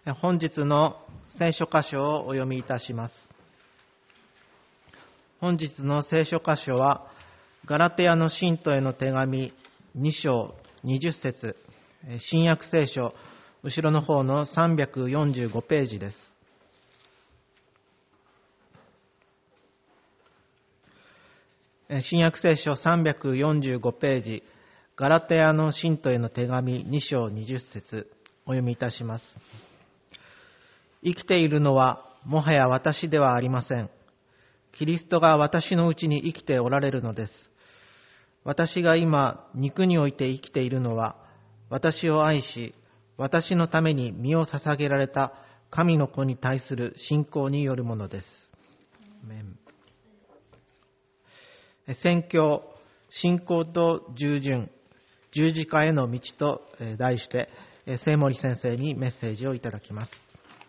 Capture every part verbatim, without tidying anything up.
本日の聖書箇所をお読みいたします。本日の聖書箇所は、ガラテヤの信徒への手紙に章にじゅっ節、新約聖書、後ろの方のさんびゃくよんじゅうごページです。新約聖書さんびゃくよんじゅうごページ、ガラテヤの信徒への手紙に章にじゅっ節、お読みいたします。生きているのはもはや私ではありません。キリストが私のうちに生きておられるのです。私が今肉において生きているのは、私を愛し、私のために身を捧げられた神の子に対する信仰によるものです。宣教、信仰と従順、十字架への道と題して、聖森先生にメッセージをいただきます。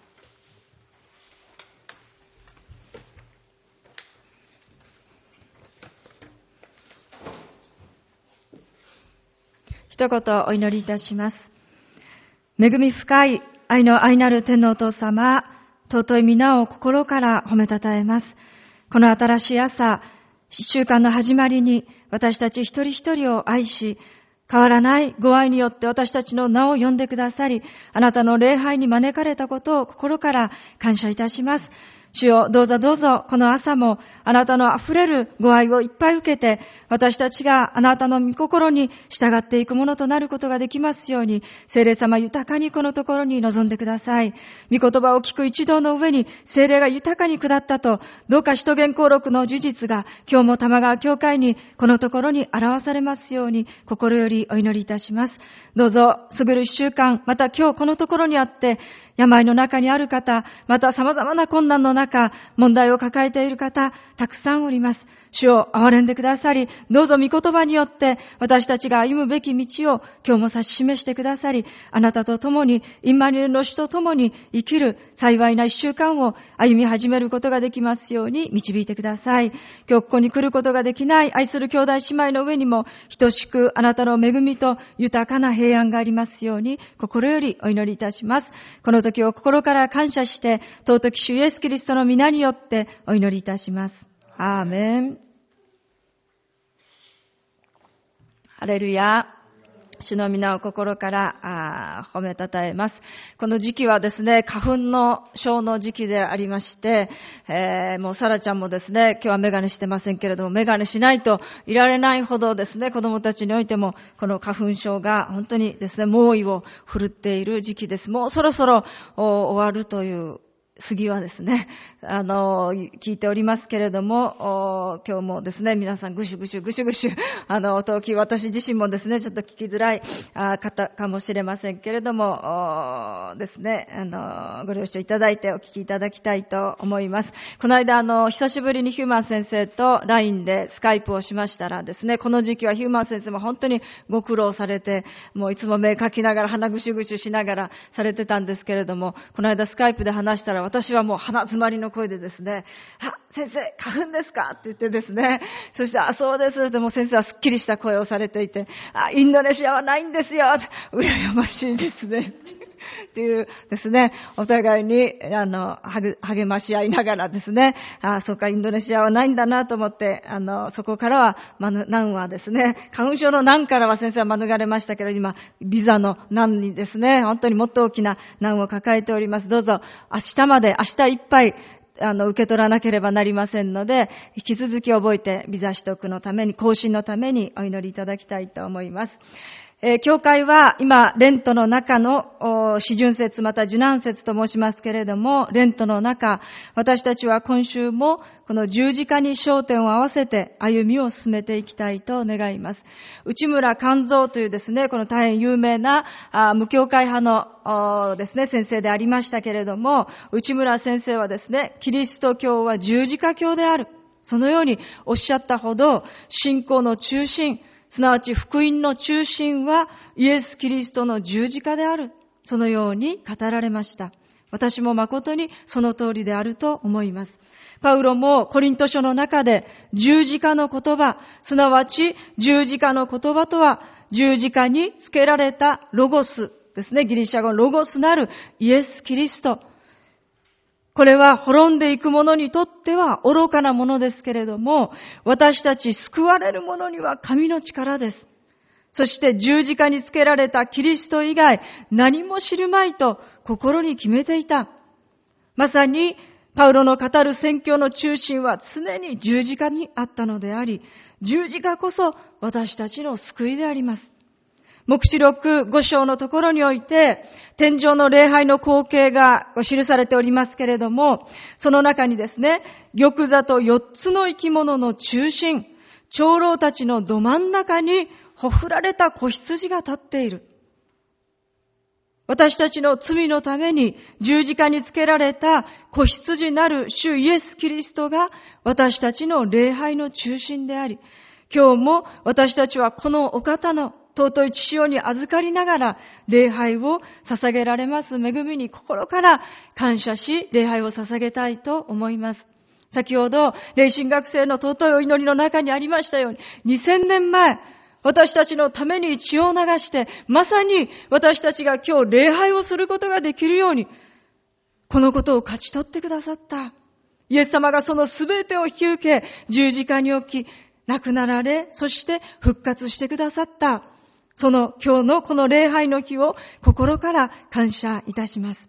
一言お祈りいたします。恵み深い愛の愛なる天のお父様、尊い皆を心から褒めたたえます。この新しい朝、一週間の始まりに私たち一人一人を愛し、変わらないご愛によって私たちの名を呼んでくださり、あなたの礼拝に招かれたことを心から感謝いたします。主よ、どうぞどうぞこの朝もあなたのあふれるご愛をいっぱい受けて、私たちがあなたの御心に従っていくものとなることができますように、聖霊様豊かにこのところに臨んでください。御言葉を聞く一同の上に聖霊が豊かに下ったと、どうか使徒言行録の事実が今日も玉川教会にこのところに表されますように心よりお祈りいたします。どうぞ過ぐる一週間、また今日このところにあって病の中にある方、また様々な困難の中、問題を抱えている方、たくさんおります。主を憐れんでくださり、どうぞ御言葉によって私たちが歩むべき道を今日も指し示してくださり、あなたと共に、インマニュエルの主と共に生きる幸いな一週間を歩み始めることができますように導いてください。今日ここに来ることができない愛する兄弟姉妹の上にも、等しくあなたの恵みと豊かな平安がありますように心よりお祈りいたします。この時を心から感謝して、尊き主イエスキリストの皆によってお祈りいたします。アーメン。ハレルヤ。主の皆を心から褒めたたえます。この時期はですね、花粉の症の時期でありまして、えー、もうサラちゃんもですね、今日はメガネしてませんけれども、メガネしないといられないほどですね、子供たちにおいてもこの花粉症が本当にですね、猛威を振るっている時期です。もうそろそろ終わるという杉はですね、あの、聞いておりますけれども、今日もですね、皆さんぐしゅぐしゅぐしゅぐしゅ、あの、音を聞き、私自身もですね、ちょっと聞きづらい方かもしれませんけれども、ですね、あの、ご了承いただいてお聞きいただきたいと思います。この間、あの、久しぶりにヒューマン先生と ライン でスカイプをしましたらですね、この時期はヒューマン先生も本当にご苦労されて、もういつも目かきながら、鼻ぐしゅぐしゅしながらされてたんですけれども、この間スカイプで話したら、私はもう鼻詰まりの声でですね、あ、先生、花粉ですかって言ってですね、そして、あ、そうです。でも先生はすっきりした声をされていて、あ、インドネシアはないんですよ。羨ましいですね。っていうですね、お互いに、あの、励まし合いながらですね、あ、そうか、インドネシアはないんだなと思って、あの、そこからは、まぬ、難はですね、花粉症の難からは先生は免れましたけど、今、ビザの難にですね、本当にもっと大きな難を抱えております。どうぞ、明日まで、明日いっぱい、あの、受け取らなければなりませんので、引き続き覚えて、ビザ取得のために、更新のためにお祈りいただきたいと思います。えー、教会は今、レントの中の四旬節また受難節と申しますけれども、レントの中、私たちは今週もこの十字架に焦点を合わせて歩みを進めていきたいと願います。内村勘三というですね、この大変有名なあ無教会派のですね、先生でありましたけれども、内村先生はですね、キリスト教は十字架教である。そのようにおっしゃったほど、信仰の中心、すなわち福音の中心はイエス・キリストの十字架である。そのように語られました。私も誠にその通りであると思います。パウロもコリント書の中で十字架の言葉、すなわち十字架の言葉とは十字架につけられたロゴスですね、ギリシャ語ロゴスなるイエス・キリスト。これは滅んでいく者にとっては愚かなものですけれども、私たち救われる者には神の力です。そして十字架につけられたキリスト以外何も知るまいと心に決めていた。まさにパウロの語る宣教の中心は常に十字架にあったのであり、十字架こそ私たちの救いであります。黙示録ご章のところにおいて、天上の礼拝の光景が記されておりますけれども、その中にですね、玉座と四つの生き物の中心、長老たちのど真ん中にほふられた子羊が立っている。私たちの罪のために十字架につけられた子羊なる主イエス・キリストが私たちの礼拝の中心であり、今日も私たちはこのお方の尊い血潮に預かりながら礼拝を捧げられます恵みに心から感謝し礼拝を捧げたいと思います。先ほど霊神学生の尊いお祈りの中にありましたように、にせんねんまえ私たちのために血を流して、まさに私たちが今日礼拝をすることができるように、このことを勝ち取ってくださった。イエス様がそのすべてを引き受け、十字架に置き、亡くなられ、そして復活してくださった。その今日のこの礼拝の日を心から感謝いたします。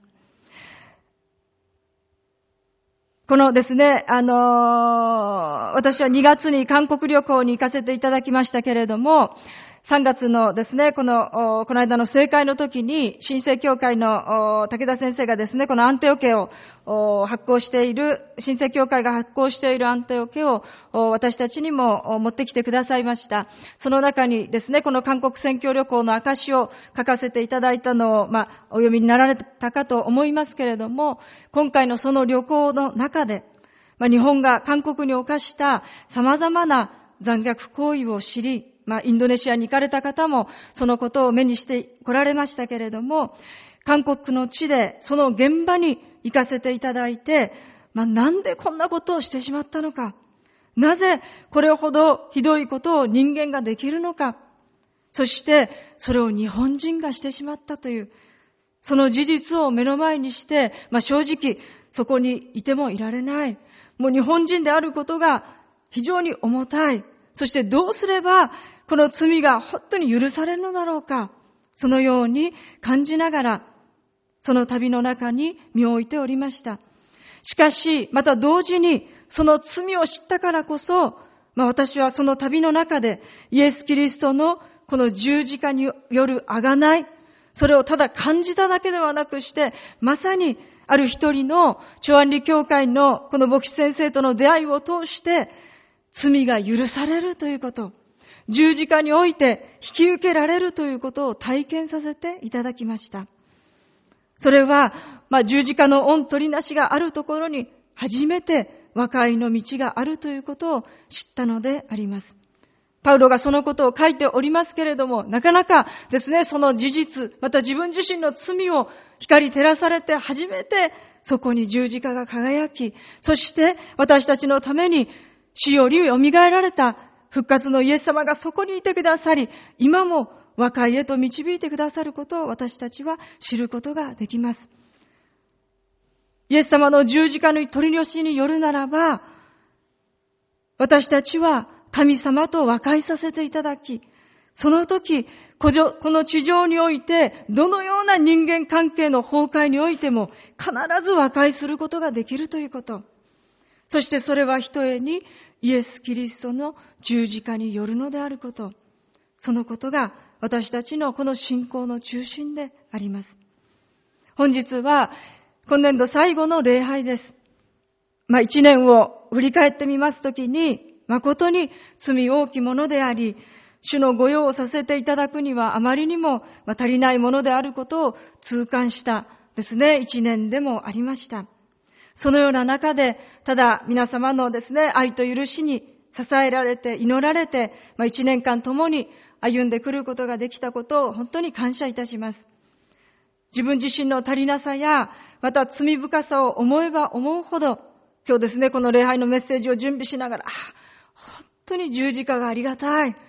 このですね、あのー、私はにがつに韓国旅行に行かせていただきましたけれども、さんがつのですね、この、この間の聖会の時に、新生教会の武田先生がですね、このアンテオ家を発行している、新生教会が発行しているアンテオ家を私たちにも持ってきてくださいました。その中にですね、この韓国宣教旅行の証を書かせていただいたのを、まあ、お読みになられたかと思いますけれども、今回のその旅行の中で、まあ、日本が韓国に犯した様々な残虐行為を知り、まあ、インドネシアに行かれた方もそのことを目にして来られましたけれども、韓国の地でその現場に行かせていただいて、まあ、なんでこんなことをしてしまったのか、なぜこれほどひどいことを人間ができるのか、そしてそれを日本人がしてしまったという、その事実を目の前にして、まあ、正直そこにいてもいられない。もう日本人であることが非常に重たい。そしてどうすればこの罪が本当に許されるのだろうか。そのように感じながら、その旅の中に身を置いておりました。しかし、また同時に、その罪を知ったからこそ、まあ私はその旅の中で、イエス・キリストのこの十字架による贖い、それをただ感じただけではなくして、まさにある一人の長安里教会のこの牧師先生との出会いを通して、罪が許されるということ、十字架において引き受けられるということを体験させていただきました。それは、まあ、十字架の恩取りなしがあるところに初めて和解の道があるということを知ったのであります。パウロがそのことを書いておりますけれども、なかなかですね、その事実、また自分自身の罪を光照らされて初めてそこに十字架が輝き、そして私たちのために死より蘇られた復活のイエス様がそこにいてくださり、今も和解へと導いてくださることを私たちは知ることができます。イエス様の十字架の取り寄しによるならば、私たちは神様と和解させていただき、その時、この地上において、どのような人間関係の崩壊においても、必ず和解することができるということ。そしてそれはひとえに、イエス・キリストの十字架によるのであること。そのことが私たちのこの信仰の中心であります。本日は今年度最後の礼拝です。まあ一年を振り返ってみますときに、誠に罪多きものであり、主の御用をさせていただくにはあまりにも足りないものであることを痛感したですね、一年でもありました。そのような中で、ただ皆様のですね、愛と許しに支えられて、祈られて、まあ、一年間共に歩んでくることができたことを本当に感謝いたします。自分自身の足りなさや、また罪深さを思えば思うほど、今日ですね、この礼拝のメッセージを準備しながら、あ、本当に十字架がありがたい。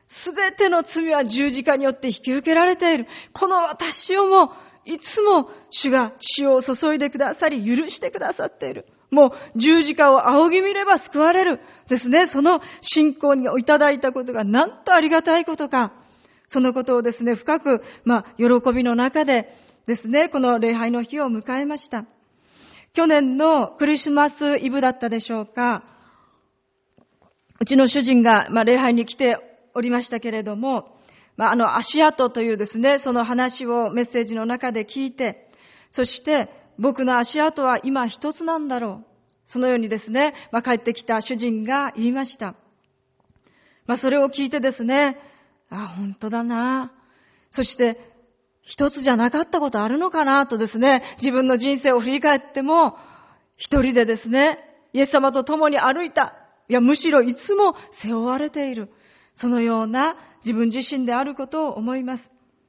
すべての罪は十字架によって引き受けられている。この私をもいつも主が血を注いでくださり許してくださっている。もう十字架を仰ぎ見れば救われる。ですね。その信仰にいただいたことがなんとありがたいことか。そのことをですね、深く、まあ、喜びの中でですね、この礼拝の日を迎えました。去年のクリスマスイブだったでしょうか。うちの主人が、まあ、礼拝に来ておりましたけれども、まあ、あの足跡というですね、その話をメッセージの中で聞いて、そして僕の足跡は今一つなんだろう。そのようにですね、まあ、帰ってきた主人が言いました。まあ、それを聞いてですね、あ、本当だな。そして一つじゃなかったことあるのかなとですね、自分の人生を振り返っても、一人でですね、イエス様と共に歩いた。いや、むしろいつも背負われている。そのような自分自身であることを思います。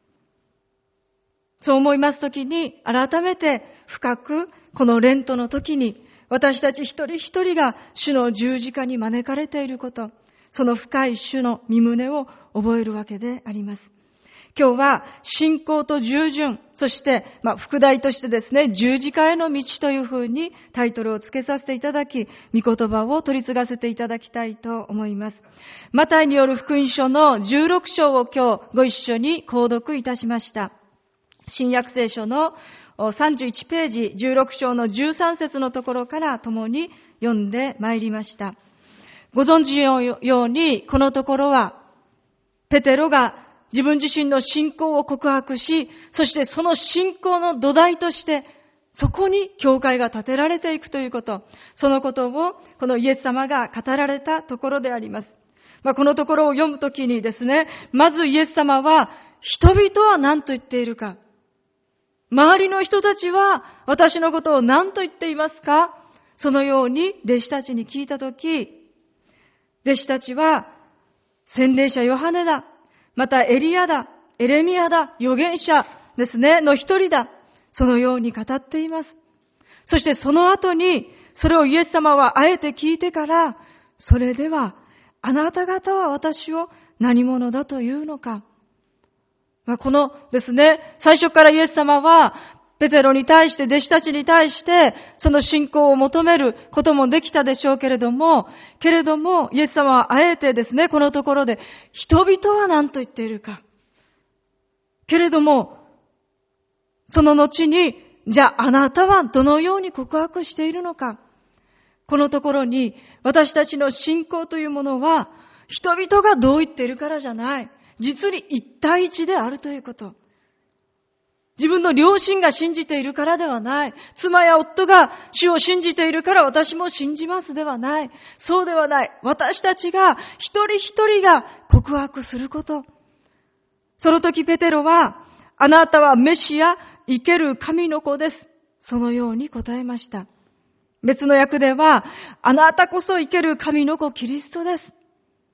そう思いますときに、改めて深くこのレントの時に、私たち一人一人が主の十字架に招かれていること、その深い主の御胸を覚えるわけであります。今日は信仰と従順、そして、まあ、副題としてですね、十字架への道というふうにタイトルを付けさせていただき、御言葉を取り継がせていただきたいと思います。マタイによる福音書のじゅうろく章を今日ご一緒に購読いたしました。新約聖書のさんじゅういちページ、じゅうろく章のじゅうさん節のところから共に読んでまいりました。ご存知のように、このところは、ペテロが自分自身の信仰を告白し、そしてその信仰の土台として、そこに教会が建てられていくということ、そのことをこのイエス様が語られたところであります。まあ、このところを読むときにですね、まずイエス様は、人々は何と言っているか、周りの人たちは私のことを何と言っていますか、そのように弟子たちに聞いたとき、弟子たちは、洗礼者ヨハネだ。またエリアだ。エレミアだ。預言者ですね。の一人だ。そのように語っています。そしてその後に、それをイエス様はあえて聞いてから、それでは、あなた方は私を何者だというのか。まあ、このですね、最初からイエス様は、ペテロに対して、弟子たちに対して、その信仰を求めることもできたでしょうけれども、けれども、イエス様はあえてですね、このところで、人々は何と言っているか。けれども、その後に、じゃああなたはどのように告白しているのか。このところに、私たちの信仰というものは、人々がどう言っているからじゃない。実に一対一であるということ。自分の両親が信じているからではない。妻や夫が主を信じているから私も信じますではない。そうではない。私たちが一人一人が告白すること。その時ペテロは、あなたはメシア、生ける神の子です。そのように答えました。別の訳では、あなたこそ生ける神の子キリストです。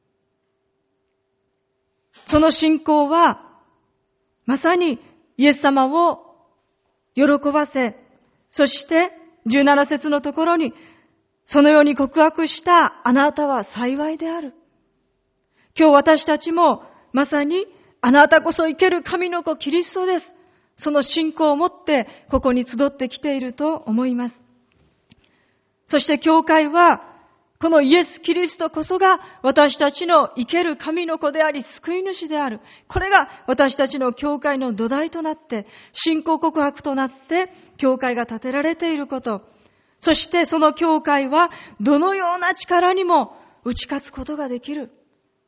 その信仰は、まさにイエス様を喜ばせ、そしてじゅうなな節のところに、そのように告白したあなたは幸いである。今日私たちもまさにあなたこそ生ける神の子キリストです。その信仰を持ってここに集ってきていると思います。そして教会はこのイエス・キリストこそが私たちの生ける神の子であり救い主である。これが私たちの教会の土台となって信仰告白となって教会が建てられていること。そしてその教会はどのような力にも打ち勝つことができる。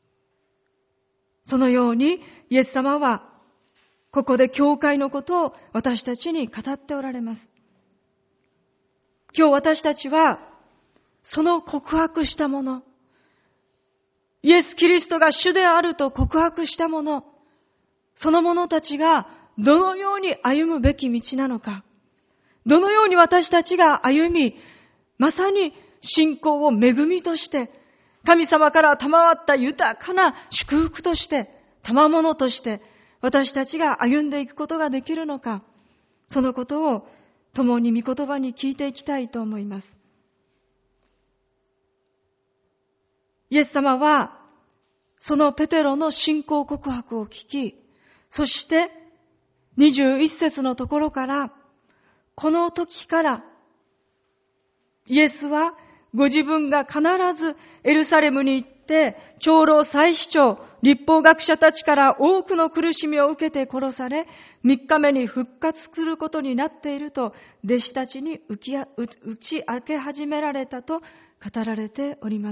そのようにイエス様はここで教会のことを私たちに語っておられます。今日私たちはその告白したもの、イエス・キリストが主であると告白したもの、その者たちがどのように歩むべき道なのか、どのように私たちが歩み、まさに信仰を恵みとして、神様から賜った豊かな祝福として、賜物として、私たちが歩んでいくことができるのか、そのことを共に御言葉に聞いていきたいと思います。イエス様はそのペテロの信仰告白を聞き、そしてにじゅういっ節のところから、この時からイエスはご自分が必ずエルサレムに行って、長老祭司長、律法学者たちから多くの苦しみを受けて殺され、三日目に復活することになっていると、弟子たちに打ち明け始められたと語られております。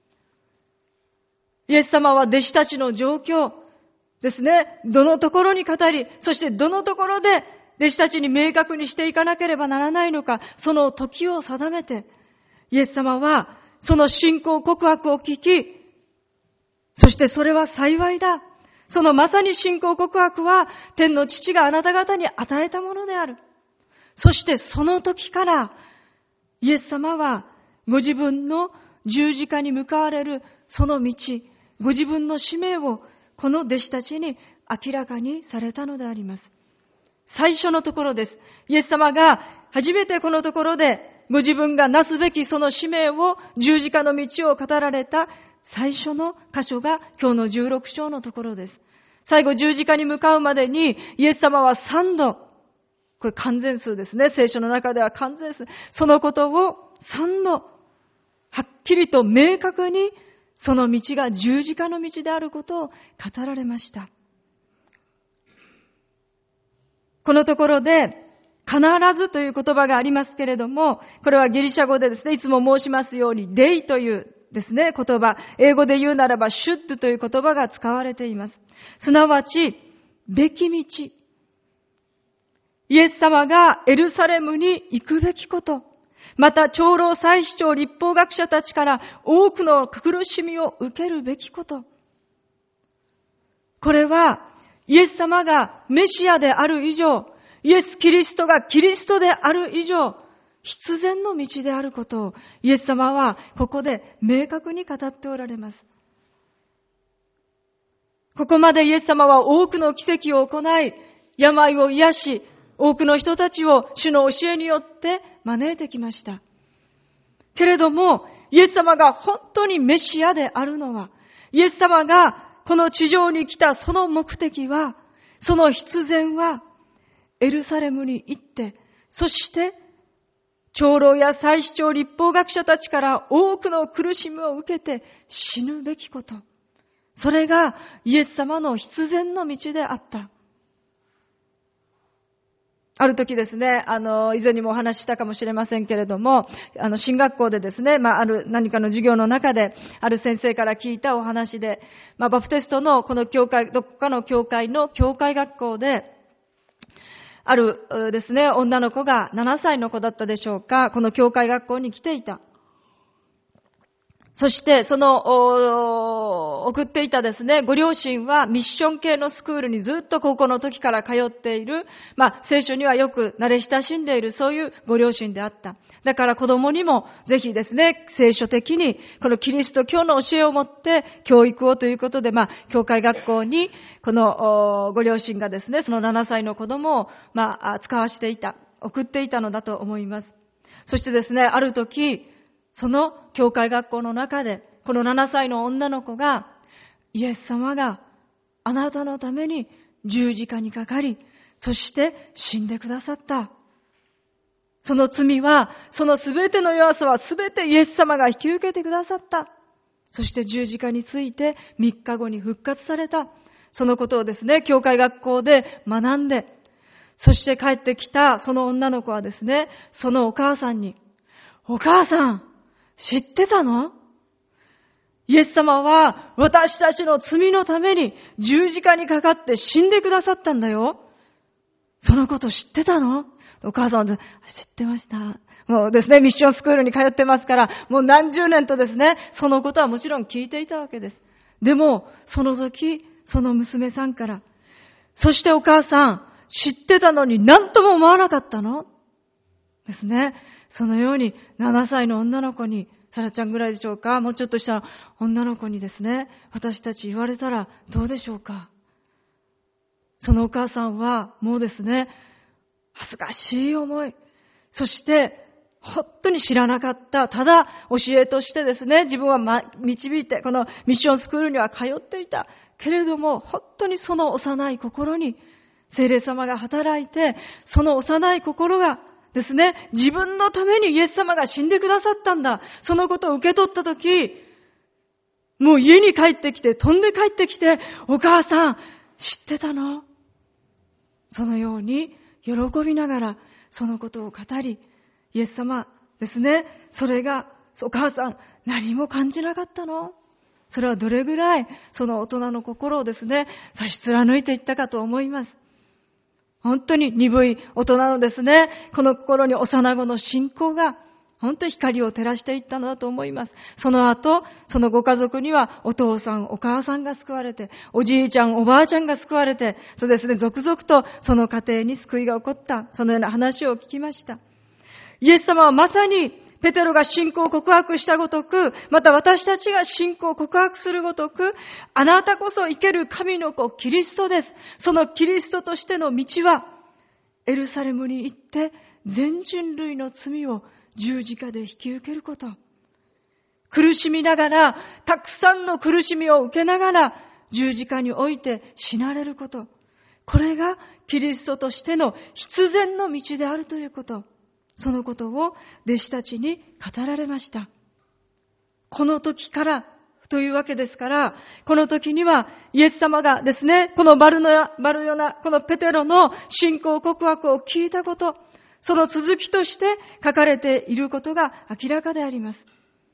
イエス様は弟子たちの状況ですね、どのところに語り、そしてどのところで弟子たちに明確にしていかなければならないのか、その時を定めて、イエス様はその信仰告白を聞き、そしてそれは幸いだ。そのまさに信仰告白は天の父があなた方に与えたものである。そしてその時からイエス様はご自分の十字架に向かわれるその道、ご自分の使命をこの弟子たちに明らかにされたのであります。最初のところです。イエス様が初めてこのところでご自分がなすべきその使命を、十字架の道を語られた最初の箇所が今日のじゅうろく章のところです。最後十字架に向かうまでにイエス様は三度、これ完全数ですね。聖書の中では完全数。そのことを三度、はっきりと明確にその道が十字架の道であることを語られました。このところで、必ずという言葉がありますけれども、これはギリシャ語でですね、いつも申しますように、デイというですね、言葉、英語で言うならば、シュッドという言葉が使われています。すなわち、べき道。イエス様がエルサレムに行くべきこと。また、長老祭司長、律法学者たちから多くの苦しみを受けるべきこと。これは、イエス様がメシアである以上、イエス・キリストがキリストである以上、必然の道であることをイエス様はここで明確に語っておられます。ここまでイエス様は多くの奇跡を行い、病を癒し、多くの人たちを主の教えによって招いてきました。けれども、イエス様が本当にメシアであるのは、イエス様がこの地上に来たその目的は、その必然は、エルサレムに行って、そして、長老や祭司長、律法学者たちから多くの苦しみを受けて死ぬべきこと。それがイエス様の必然の道であった。ある時ですね、あの、以前にもお話ししたかもしれませんけれども、あの、進学校でですね、まあ、ある何かの授業の中で、ある先生から聞いたお話で、まあ、バプテストのこの教会、どこかの教会の教会学校で、あるですね、女の子がななさいの子だったでしょうか、この教会学校に来ていた。そして、その、送っていたですね、ご両親はミッション系のスクールにずっと高校の時から通っている、まあ、聖書にはよく慣れ親しんでいる、そういうご両親であった。だから子供にもぜひですね、聖書的に、このキリスト教の教えを持って教育をということで、まあ、教会学校に、このご両親がですね、そのななさいの子供を、まあ、使わしていた、送っていたのだと思います。そしてですね、ある時、その教会学校の中で、このななさいの女の子が、イエス様があなたのために十字架にかかり、そして死んでくださった。その罪は、そのすべての弱さはすべてイエス様が引き受けてくださった。そして十字架についてみっかごに復活された。そのことをですね、教会学校で学んで、そして帰ってきたその女の子はですね、そのお母さんに、お母さん、知ってたの？イエス様は私たちの罪のために十字架にかかって死んでくださったんだよ。そのこと知ってたの？お母さんは、知ってました。もうですね、ミッションスクールに通ってますから、もう何十年とですね、そのことはもちろん聞いていたわけです。でも、その時、その娘さんから、そしてお母さん、知ってたのに何とも思わなかったの？ですね。そのようにななさいの女の子に、サラちゃんぐらいでしょうか、もうちょっとした女の子にですね、私たち言われたらどうでしょうか。そのお母さんはもうですね、恥ずかしい思い、そして本当に知らなかった。ただ教えとしてですね、自分は、ま、導いて、このミッションスクールには通っていた。けれども、本当にその幼い心に聖霊様が働いて、その幼い心がですね、自分のためにイエス様が死んでくださったんだ。そのことを受け取ったとき、もう家に帰ってきて、飛んで帰ってきて、お母さん、知ってたの？そのように喜びながらそのことを語り、イエス様ですね、それが、お母さん、何も感じなかったの？それはどれぐらいその大人の心をですね、差し貫いていったかと思います。本当に鈍い大人のですね、この心に幼子の信仰が本当に光を照らしていったのだと思います。その後、そのご家族にはお父さん、お母さんが救われて、おじいちゃん、おばあちゃんが救われて、そうですね、続々とその家庭に救いが起こった、そのような話を聞きました。イエス様はまさにペテロが信仰を告白したごとく、また私たちが信仰を告白するごとく、あなたこそ生ける神の子、キリストです。そのキリストとしての道は、エルサレムに行って、全人類の罪を十字架で引き受けること。苦しみながら、たくさんの苦しみを受けながら、十字架において死なれること。これがキリストとしての必然の道であるということ。そのことを弟子たちに語られました。この時からというわけですから、この時にはイエス様がですね、このバルノヤ、バルヨナ、このペテロの信仰告白を聞いたこと、その続きとして書かれていることが明らかであります。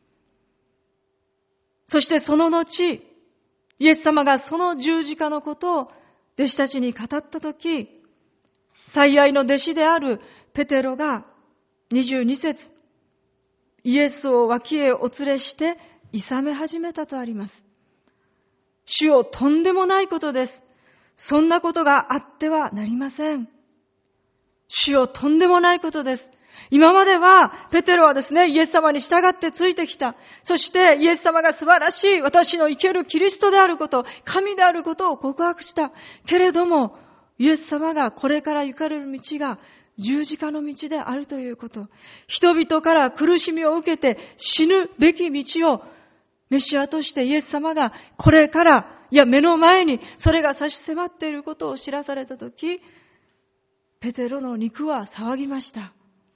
そしてその後、イエス様がその十字架のことを弟子たちに語ったとき、最愛の弟子であるペテロがにじゅうに節、イエスを脇へお連れして諌め始めたとあります。主よ、とんでもないことです。そんなことがあってはなりません。主よ、とんでもないことです。今まではペテロはですね、イエス様に従ってついてきた。そしてイエス様が素晴らしい私の生けるキリストであること、神であることを告白した。けれども、イエス様がこれから行かれる道が十字架の道であるということ。人々から苦しみを受けて死ぬべき道をメシアとしてイエス様がこれから、いや目の前にそれが差し迫っていることを知らされたとき、ペテロの肉は騒ぎました。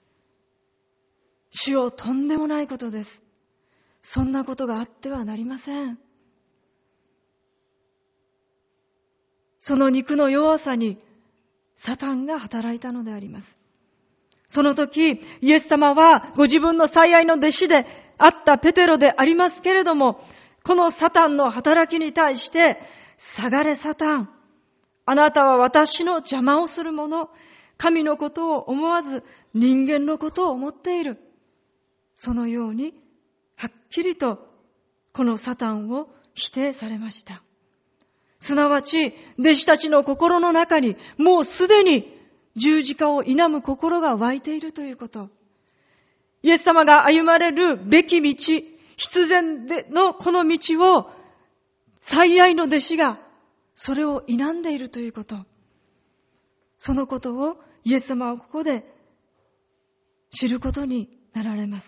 主よ、とんでもないことです。そんなことがあってはなりません。その肉の弱さにサタンが働いたのであります。その時、イエス様はご自分の最愛の弟子であったペテロでありますけれども、このサタンの働きに対して、下がれサタン、あなたは私の邪魔をする者、神のことを思わず人間のことを思っている。そのようにはっきりとこのサタンを否定されました。すなわち弟子たちの心の中にもうすでに十字架を否む心が湧いているということ。イエス様が歩まれるべき道、必然のこの道を最愛の弟子がそれを否んでいるということ。そのことをイエス様はここで知ることになられます。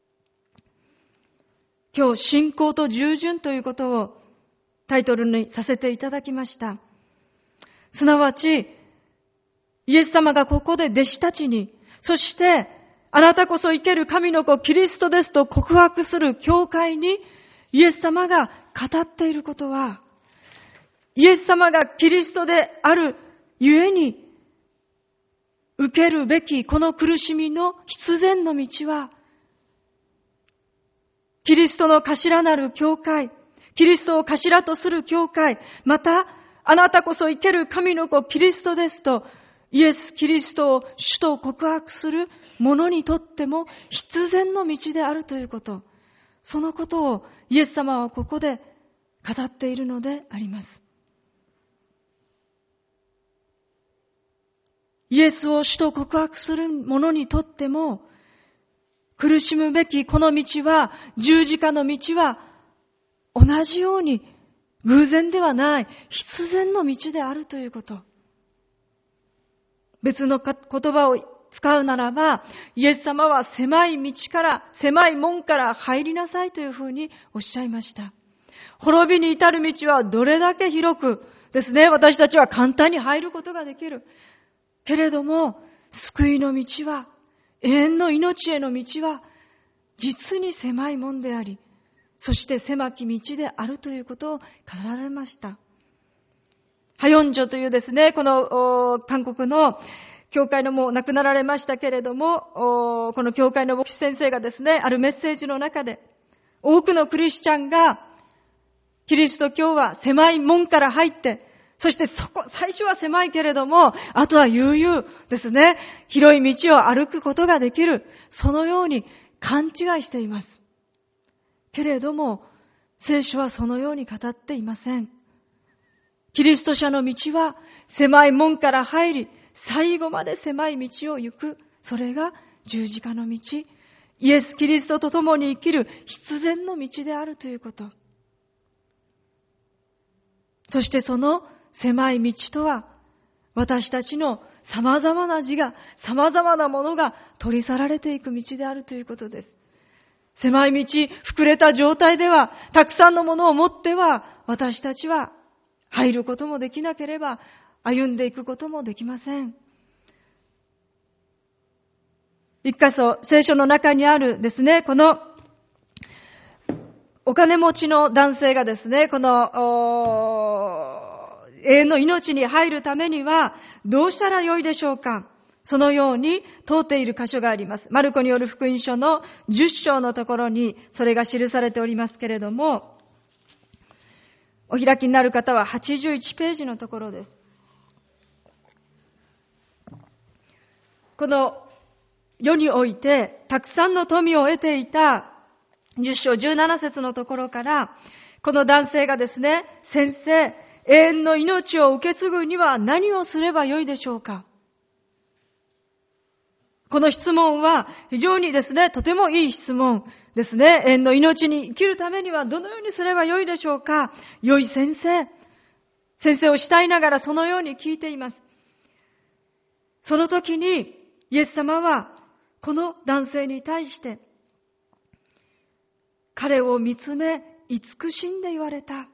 今日、信仰と従順ということをタイトルにさせていただきました。すなわち、イエス様がここで弟子たちに、そしてあなたこそ生ける神の子キリストですと告白する教会にイエス様が語っていることは、イエス様がキリストであるゆえに受けるべきこの苦しみの必然の道は、キリストの頭なる教会、キリストを頭とする教会、またあなたこそ生ける神の子キリストですとイエス・キリストを主と告白する者にとっても必然の道であるということ、そのことをイエス様はここで語っているのであります。イエスを主と告白する者にとっても苦しむべきこの道は、十字架の道は同じように偶然ではない必然の道であるということ。別の言葉を使うならば、イエス様は狭い道から、狭い門から入りなさいというふうにおっしゃいました。滅びに至る道はどれだけ広くですね、私たちは簡単に入ることができる。けれども、救いの道は、永遠の命への道は、実に狭い門であり、そして狭き道であるということを語られました。ハヨンジョというですね、この韓国の教会のもう亡くなられましたけれども、この教会の牧師先生がですね、あるメッセージの中で、多くのクリスチャンが、キリスト教は狭い門から入って、そしてそこ、最初は狭いけれども、あとは悠々ですね、広い道を歩くことができる。そのように勘違いしています。けれども、聖書はそのように語っていません。キリスト者の道は狭い門から入り、最後まで狭い道を行く。それが十字架の道。イエス・キリストと共に生きる必然の道であるということ。そしてその狭い道とは、私たちの様々な自我、様々なものが取り去られていく道であるということです。狭い道、膨れた状態では、たくさんのものを持っては、私たちは入ることもできなければ、歩んでいくこともできません。一箇所、聖書の中にあるですね、この、お金持ちの男性がですね、この、永遠の命に入るためには、どうしたらよいでしょうか。そのように問うている箇所があります。マルコによる福音書のじゅっ章のところにそれが記されておりますけれども、お開きになる方ははちじゅういちページのところです。この世においてたくさんの富を得ていたじゅっ章じゅうなな節のところから、この男性がですね、先生、永遠の命を受け継ぐには何をすればよいでしょうか。この質問は非常にですね、とてもいい質問ですね。永遠の命に生きるためにはどのようにすればよいでしょうか。良い先生。先生を慕いながらそのように聞いています。その時にイエス様はこの男性に対して、彼を見つめ、慈しんで言われた。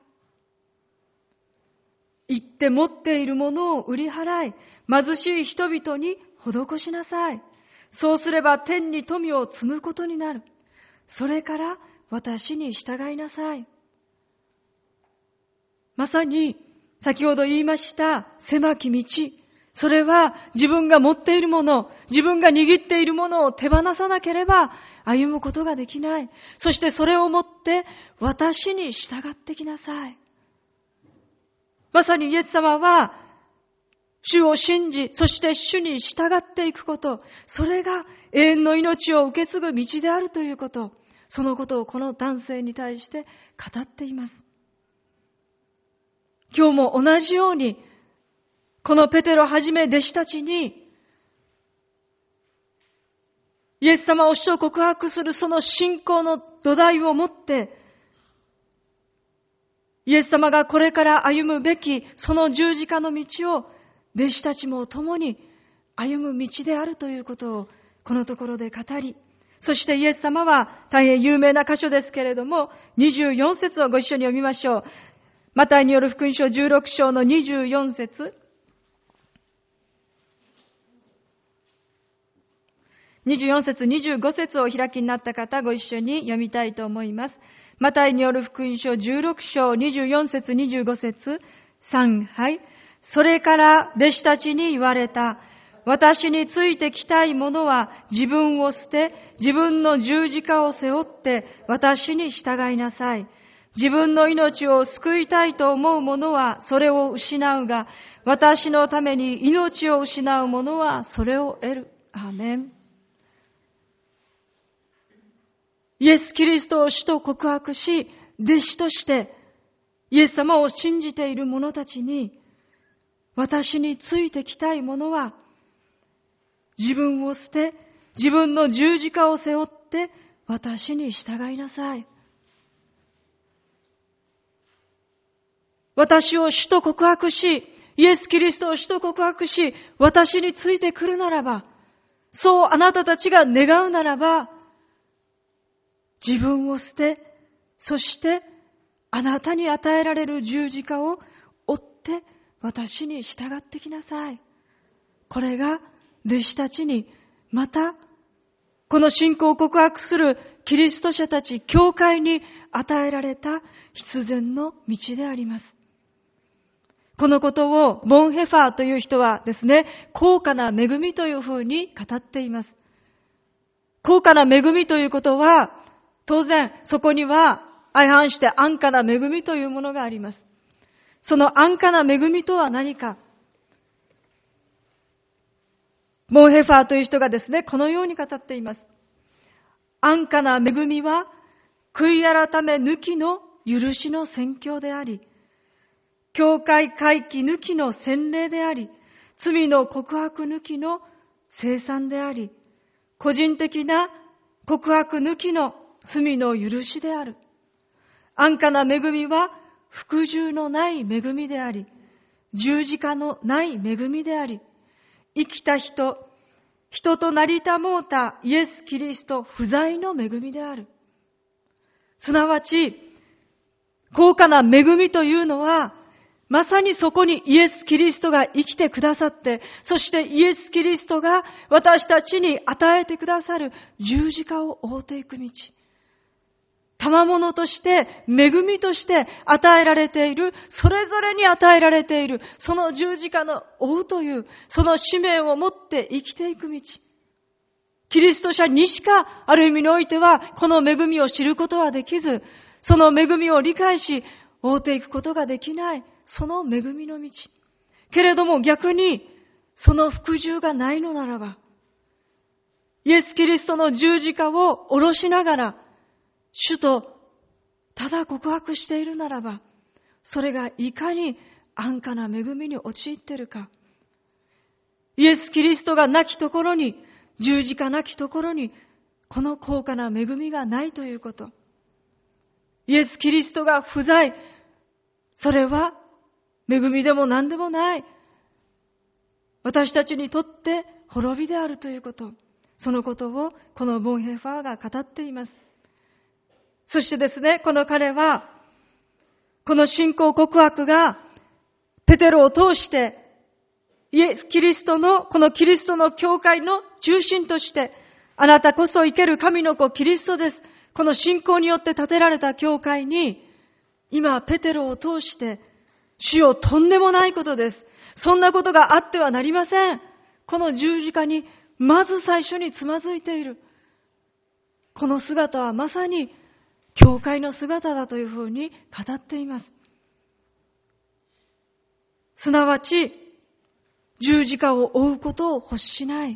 行って持っているものを売り払い、貧しい人々に施しなさい。そうすれば天に富を積むことになる。それから私に従いなさい。まさに先ほど言いました狭き道。それは自分が持っているもの、自分が握っているものを手放さなければ歩むことができない。そしてそれをもって私に従ってきなさい。まさにイエス様は主を信じ、そして主に従っていくこと、それが永遠の命を受け継ぐ道であるということ、そのことをこの男性に対して語っています。今日も同じように、このペテロはじめ弟子たちに、イエス様を主と告白するその信仰の土台を持って、イエス様がこれから歩むべきその十字架の道を弟子たちも共に歩む道であるということをこのところで語り、そしてイエス様は大変有名な箇所ですけれども、にじゅうよん節をご一緒に読みましょう。マタイによる福音書じゅうろく章のにじゅうよん節。にじゅうよん節、にじゅうご節をお開きになった方、ご一緒に読みたいと思います。マタイによる福音書じゅうろく章にじゅうよん節、にじゅうご節、さんはい。それから弟子たちに言われた。私についてきたい者は自分を捨て、自分の十字架を背負って私に従いなさい。自分の命を救いたいと思う者はそれを失うが、私のために命を失う者はそれを得る。アーメン。イエス・キリストを主と告白し、弟子としてイエス様を信じている者たちに、私についてきたい者は、自分を捨て、自分の十字架を背負って、私に従いなさい。私を主と告白し、イエス・キリストを主と告白し、私についてくるならば、 そうあなたたちが願うならば、自分を捨て、そしてあなたに与えられる十字架を追って私に従ってきなさい。これが弟子たちに、またこの信仰を告白するキリスト者たち、教会に与えられた必然の道であります。このことをボンヘファーという人はですね、高価な恵みというふうに語っています。高価な恵みということは、当然そこには相反して安価な恵みというものがあります。その安価な恵みとは何か。ボンヘファーという人がですね、このように語っています。安価な恵みは、悔い改め抜きの許しの宣教であり、教会会期抜きの洗礼であり、罪の告白抜きの清算であり、個人的な告白抜きの罪の許しである。安価な恵みは、服従のない恵みであり、十字架のない恵みであり、生きた人、人となりたもうたイエス・キリスト不在の恵みである。すなわち、高価な恵みというのは、まさにそこにイエス・キリストが生きてくださって、そしてイエス・キリストが私たちに与えてくださる十字架を追っていく道。賜物として、恵みとして与えられている、それぞれに与えられている、その十字架の追うという、その使命を持って生きていく道。キリスト者にしか、ある意味においては、この恵みを知ることはできず、その恵みを理解し、追っていくことができない、その恵みの道。けれども逆に、その服従がないのならば、イエス・キリストの十字架を下ろしながら、主とただ告白しているならば、それがいかに安価な恵みに陥っているか。イエス・キリストがなきところに、十字架なきところに、この高価な恵みがないということ。イエス・キリストが不在、それは恵みでも何でもない。私たちにとって滅びであるということ。そのことをこのボンヘファーが語っています。そしてですね、この彼は、この信仰告白が、ペテロを通して、イエス・キリストの、このキリストの教会の中心として、あなたこそ生ける神の子キリストです。この信仰によって建てられた教会に、今、ペテロを通して、主よ、とんでもないことです。そんなことがあってはなりません。この十字架に、まず最初につまずいている。この姿はまさに、教会の姿だというふうに語っています。すなわち、十字架を追うことを欲しない。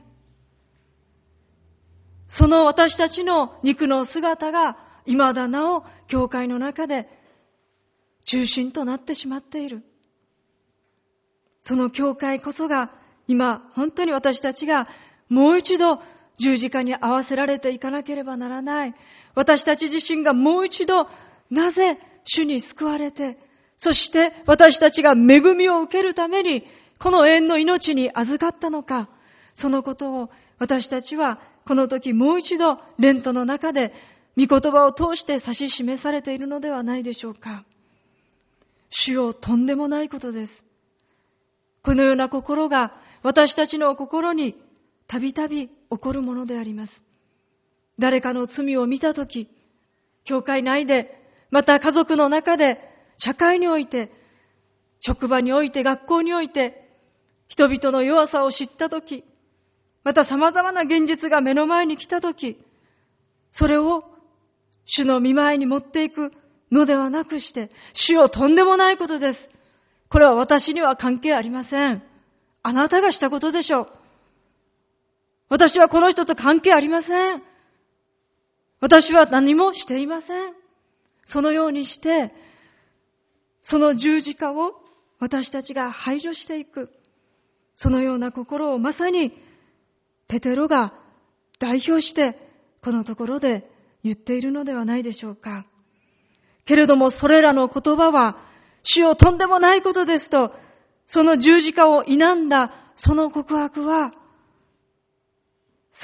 その私たちの肉の姿が、未だなお、教会の中で、中心となってしまっている。その教会こそが、今、本当に私たちが、もう一度、十字架に合わせられていかなければならない。私たち自身がもう一度、なぜ主に救われて、そして私たちが恵みを受けるために、この永遠の命に預かったのか、そのことを私たちはこの時もう一度、レントの中で、御言葉を通して指し示されているのではないでしょうか。主よ、とんでもないことです。このような心が私たちの心にたびたび起こるものであります。誰かの罪を見たとき、教会内で、また家族の中で、社会において、職場において、学校において、人々の弱さを知ったとき、また様々な現実が目の前に来たとき、それを主の御前に持っていくのではなくして、主よ、とんでもないことです。これは私には関係ありません。あなたがしたことでしょう。私はこの人と関係ありません。私は何もしていません。そのようにして、その十字架を私たちが排除していく。そのような心をまさにペテロが代表してこのところで言っているのではないでしょうか。けれどもそれらの言葉は、主よ、とんでもないことですと、その十字架を否んだその告白は、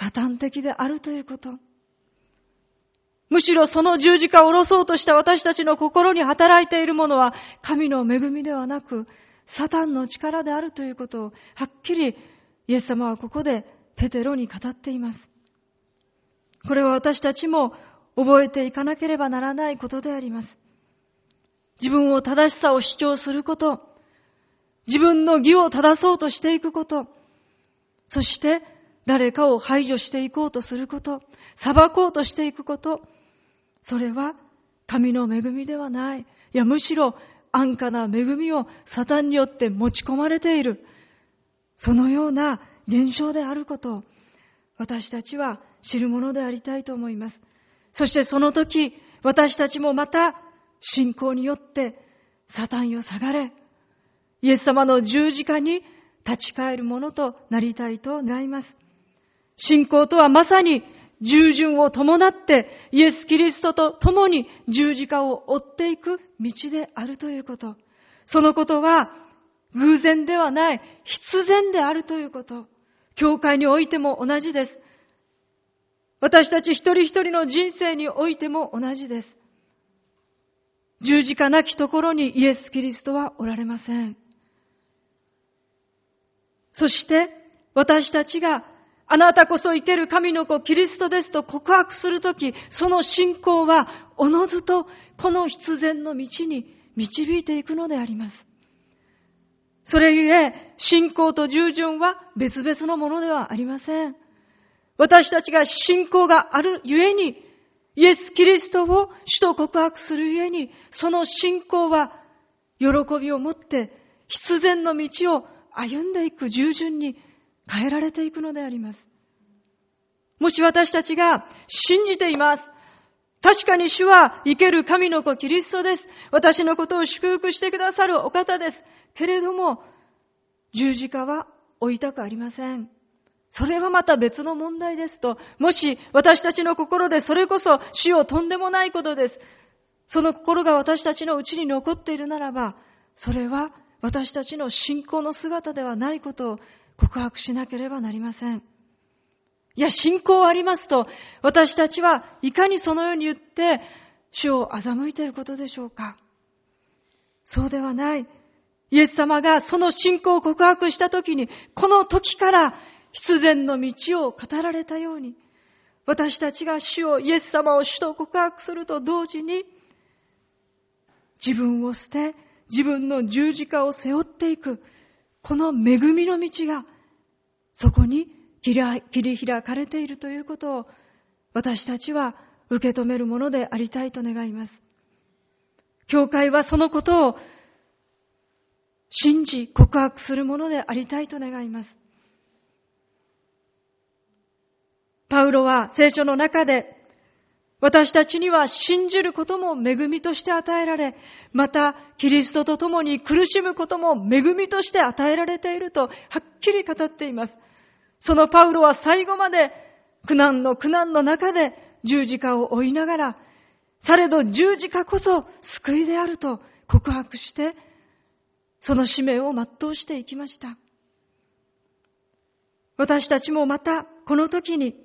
サタン的であるということ。むしろその十字架を下ろそうとした私たちの心に働いているものは神の恵みではなくサタンの力であるということをはっきりイエス様はここでペテロに語っています。これは私たちも覚えていかなければならないことであります。自分を正しさを主張すること、自分の義を正そうとしていくこと、そして誰かを排除していこうとすること、裁こうとしていくこと、それは神の恵みではない。いや、むしろ安価な恵みをサタンによって持ち込まれている。そのような現象であることを私たちは知るものでありたいと思います。そしてその時、私たちもまた信仰によってサタンよ下がれ、イエス様の十字架に立ち返るものとなりたいと願います。信仰とはまさに従順を伴ってイエス・キリストと共に十字架を追っていく道であるということ。そのことは偶然ではない、必然であるということ。教会においても同じです。私たち一人一人の人生においても同じです。十字架なきところにイエス・キリストはおられません。そして私たちがあなたこそ生ける神の子キリストですと告白するとき、その信仰はおのずとこの必然の道に導いていくのであります。それゆえ信仰と従順は別々のものではありません。私たちが信仰があるゆえに、イエス・キリストを主と告白するゆえに、その信仰は喜びを持って必然の道を歩んでいく従順に変えられていくのであります。もし私たちが信じています。確かに主は生ける神の子キリストです。私のことを祝福してくださるお方です。けれども、十字架は追いたくありません。それはまた別の問題ですと、もし私たちの心でそれこそ主よとんでもないことです。その心が私たちのうちに残っているならば、それは私たちの信仰の姿ではないことを告白しなければなりません。いや、信仰ありますと、私たちはいかにそのように言って主を欺いていることでしょうか。そうではない。イエス様がその信仰を告白したときに、この時から必然の道を語られたように、私たちが主を、イエス様を主と告白すると同時に、自分を捨て、自分の十字架を背負っていく、この恵みの道が、そこに切り開かれているということを、私たちは受け止めるものでありたいと願います。教会はそのことを信じ告白するものでありたいと願います。パウロは聖書の中で、私たちには信じることも恵みとして与えられ、またキリストと共に苦しむことも恵みとして与えられているとはっきり語っています。そのパウロは最後まで苦難の苦難の中で十字架を追いながら、されど十字架こそ救いであると告白して、その使命を全うしていきました。私たちもまたこの時に、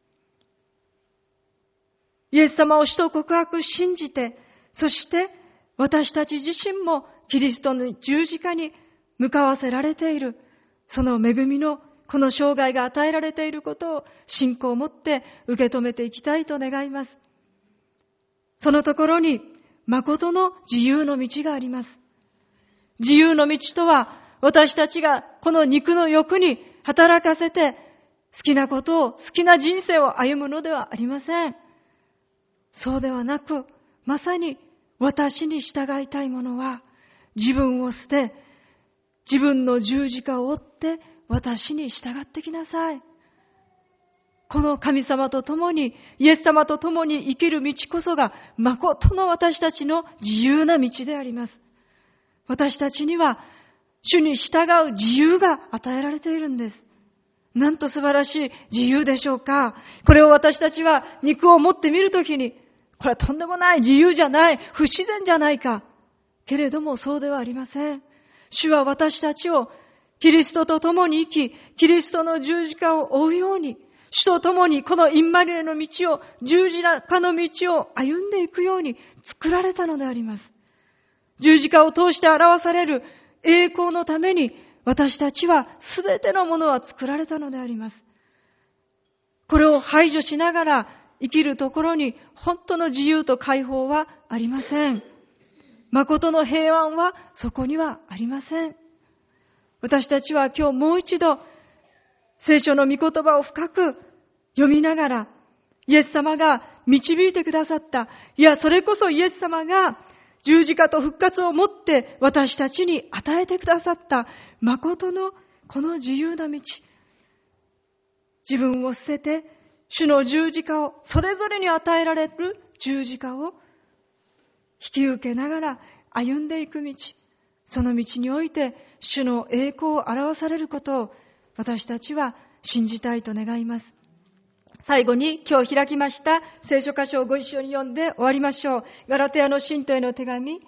イエス様を主と告白信じて、そして私たち自身もキリストの十字架に向かわせられている、その恵みのこの生涯が与えられていることを信仰を持って受け止めていきたいと願います。そのところに誠の自由の道があります。自由の道とは、私たちがこの肉の欲に働かせて好きなことを、好きな人生を歩むのではありません。そうではなく、まさに私に従いたいものは、自分を捨て、自分の十字架を追って私に従ってきなさい。この神様と共に、イエス様と共に生きる道こそが、誠の私たちの自由な道であります。私たちには、主に従う自由が与えられているんです。なんと素晴らしい自由でしょうか。これを私たちは肉を持ってみるときに、これはとんでもない、自由じゃない、不自然じゃないか。けれどもそうではありません。主は私たちをキリストと共に生き、キリストの十字架を追うように、 主と共にこのインマヌエルの道を、十字架の道を歩んでいくように作られたのであります。十字架を通して表される栄光のために、私たちはすべてのものは作られたのであります。これを排除しながら生きるところに本当の自由と解放はありません。誠の平安はそこにはありません。私たちは今日もう一度聖書の御言葉を深く読みながら、イエス様が導いてくださった、いやそれこそイエス様が十字架と復活をもって私たちに与えてくださった誠のこの自由な道、自分を捨てて主の十字架を、それぞれに与えられる十字架を引き受けながら歩んでいく道、その道において主の栄光を表されることを私たちは信じたいと願います。最後に今日開きました聖書箇所をご一緒に読んで終わりましょう。ガラテヤの信徒への手紙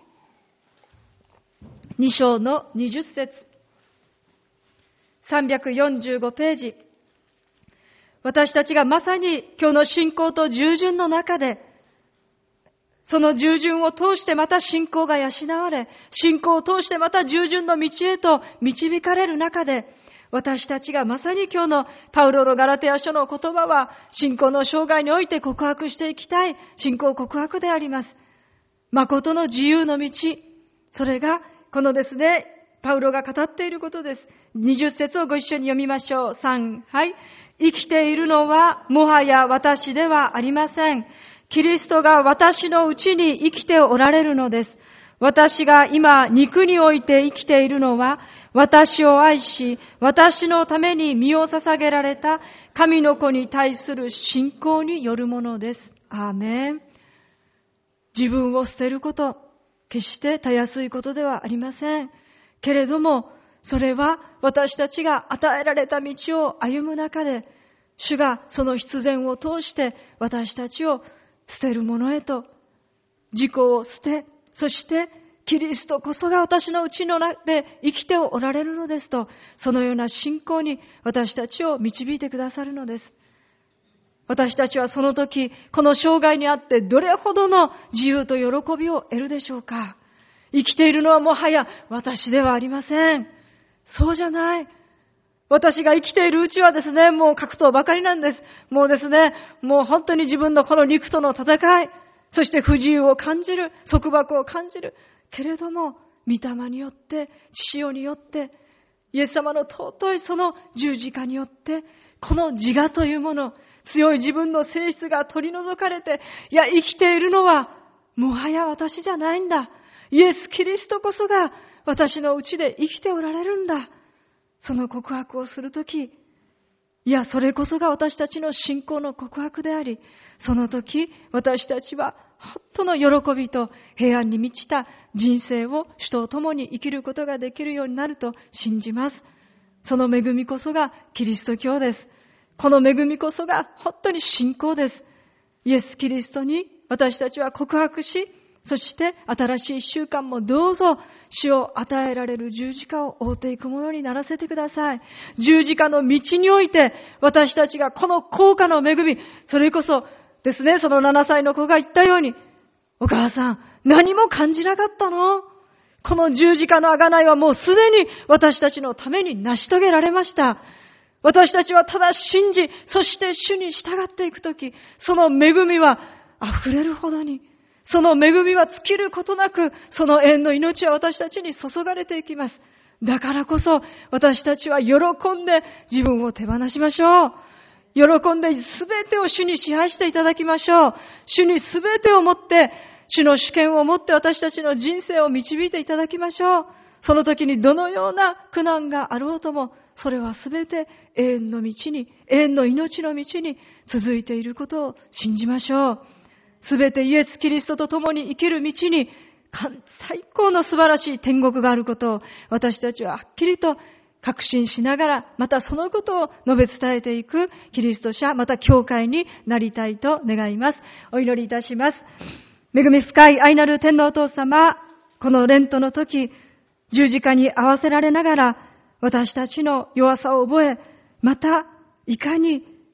に章のにじゅっ節、さんびゃくよんじゅうごページ。私たちがまさに今日の信仰と従順の中で、その従順を通してまた信仰が養われ、信仰を通してまた従順の道へと導かれる中で、私たちがまさに今日のパウロのガラテヤ書の言葉は、信仰の生涯において告白していきたい信仰告白であります。誠の自由の道、それがこのですね、パウロが語っていることです。にじゅっ節をご一緒に読みましょう。さん、はい。生きているのはもはや私ではありません。キリストが私のうちに生きておられるのです。私が今肉において生きているのは、私を愛し、私のために身を捧げられた神の子に対する信仰によるものです。アーメン。自分を捨てること、決してたやすいことではありません。けれども、それは私たちが与えられた道を歩む中で、主がその必然を通して私たちを捨てるものへと、自己を捨て、そしてキリストこそが私のうちの中で生きておられるのですと、そのような信仰に私たちを導いてくださるのです。私たちはその時、この生涯にあってどれほどの自由と喜びを得るでしょうか。生きているのはもはや私ではありません。そうじゃない。私が生きているうちはですね、もう格闘ばかりなんです。もうですね、もう本当に自分のこの肉との戦い、そして不自由を感じる、束縛を感じる。けれども、御霊によって、血潮によって、イエス様の尊いその十字架によって、この自我というもの、強い自分の性質が取り除かれて、いや、生きているのは、もはや私じゃないんだ。イエス・キリストこそが私のうちで生きておられるんだ。その告白をするとき、いや、それこそが私たちの信仰の告白であり、その時、私たちは本当の喜びと平安に満ちた人生を主と共に生きることができるようになると信じます。その恵みこそがキリスト教です。この恵みこそが本当に信仰です。イエス・キリストに私たちは告白し、そして新しい一週間もどうぞ主を与えられる十字架を追っていくものにならせてください。十字架の道において私たちがこの高価の恵み、それこそですね、そのななさいの子が言ったように、お母さん何も感じなかったの？この十字架の贖いはもうすでに私たちのために成し遂げられました。私たちはただ信じ、そして主に従っていくとき、その恵みは溢れるほどに、その恵みは尽きることなく、その永遠の命は私たちに注がれていきます。だからこそ、私たちは喜んで自分を手放しましょう。喜んで全てを主に支配していただきましょう。主に全てをもって、主の主権をもって私たちの人生を導いていただきましょう。その時にどのような苦難があろうとも、それは全て永遠の道に、永遠の命の道に続いていることを信じましょう。すべてイエス・キリストと共に生きる道に最高の素晴らしい天国があることを私たちははっきりと確信しながら、またそのことを述べ伝えていくキリスト者、また教会になりたいと願います。お祈りいたします。恵み深い愛なる天皇お父様、このレントの時、十字架に合わせられながら私たちの弱さを覚え、またいかに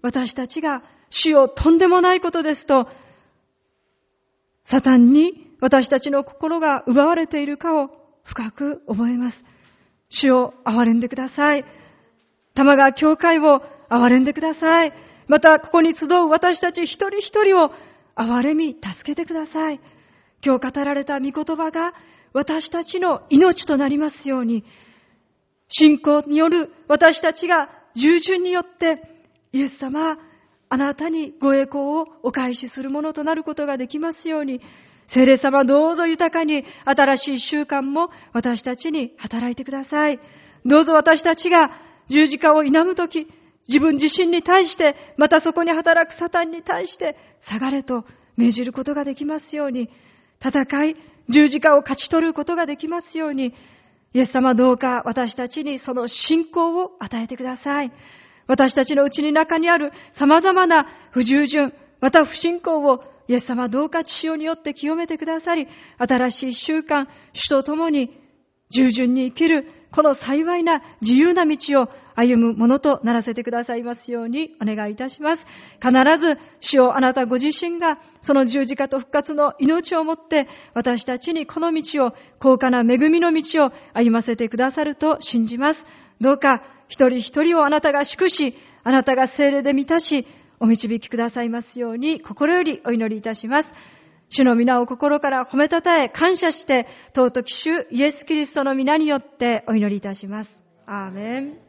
私たちが主よとんでもないことですと、サタンに私たちの心が奪われているかを深く覚えます。主を憐れんでください。玉川教会を憐れんでください。またここに集う私たち一人一人を憐れみ助けてください。今日語られた御言葉が私たちの命となりますように、信仰による私たちが従順によってイエス様、あなたにご栄光をお返しするものとなることができますように、聖霊様どうぞ豊かに新しい習慣も私たちに働いてください。どうぞ私たちが十字架を否むとき、自分自身に対して、またそこに働くサタンに対して下がれと命じることができますように、戦い、十字架を勝ち取ることができますように、イエス様どうか私たちにその信仰を与えてください。私たちのうちに中にある様々な不従順、また不信仰をイエス様どうか血潮によって清めてくださり、新しい習慣、主と共に従順に生きるこの幸いな自由な道を歩むものとならせてくださいますようにお願いいたします。必ず主よあなたご自身がその十字架と復活の命をもって私たちにこの道を、高価な恵みの道を歩ませてくださると信じます。どうか一人一人をあなたが祝し、あなたが聖霊で満たし、お導きくださいますように心よりお祈りいたします。主の皆を心から褒めたたえ感謝して、尊き主イエスキリストの皆によってお祈りいたします。アーメン。